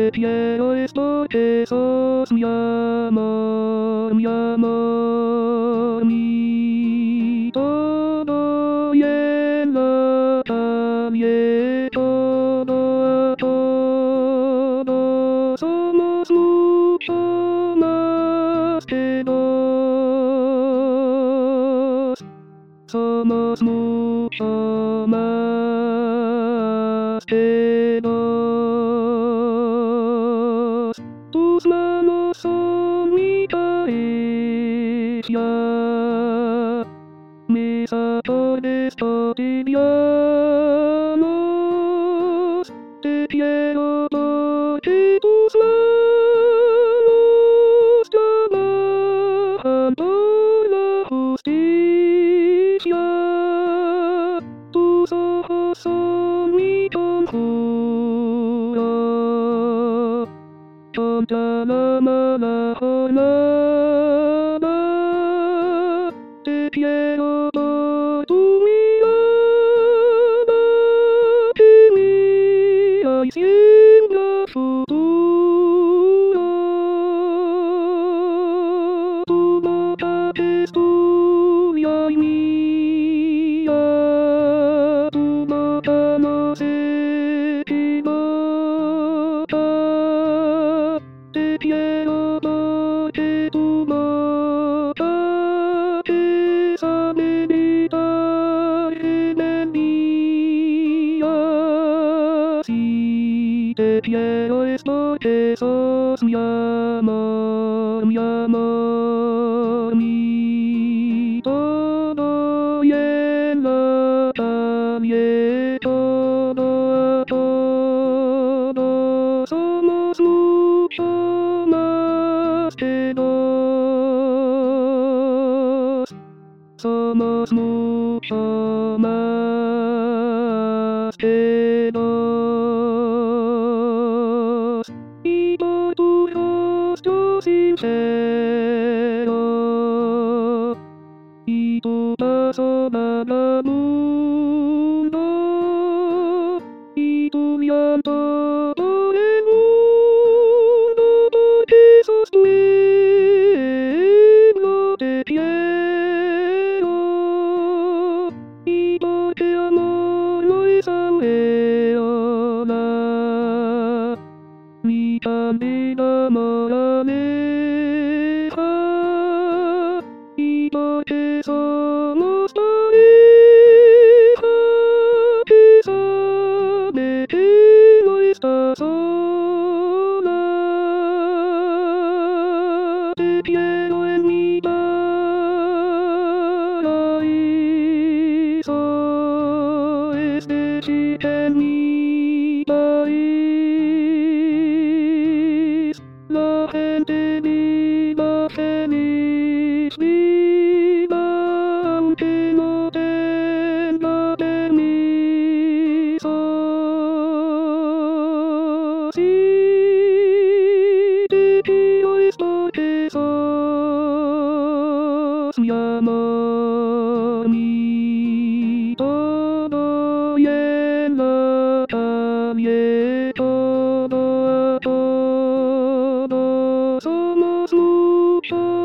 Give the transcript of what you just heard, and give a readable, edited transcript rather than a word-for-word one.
te quiero, es porque sos mi amor, mi amor, mi todo y en la calle todo, todo. Somos mucho más que dos. Somos mucho más que dos. Tus manos son mi caricia, mis acordes cotidianos. Te quiero porque tus manos trabajan por la justicia. Tus ojos son mi conjuro contra la mala jornada. Te quiero por tu mirada que mira y siembra futuro. Tu boca que es tuya y mía, tu boca no se equivoca. Te quiero porque tu boca que sabe evitar envidia. Si te quiero es porque sos mi amor, mi amor, mi todo y en la calle todo, todo. Somos mucho más que dos. Somos mucho más que dos. Y por tu rostro sincero y tu paso vagabundo y tu llanto por el mundo, porque sos pueblo te quiero y porque amor no es aureola ni candida moraleja, y porque somos pareja que sabe que no está sola. Te quiero en mi paraíso, es decir, en mi país. La gente viva feliz, viva aunque no tenga permiso. Si te quiero es porque sos mi amor, mi todo y en la calle todo, todo. Somos mucho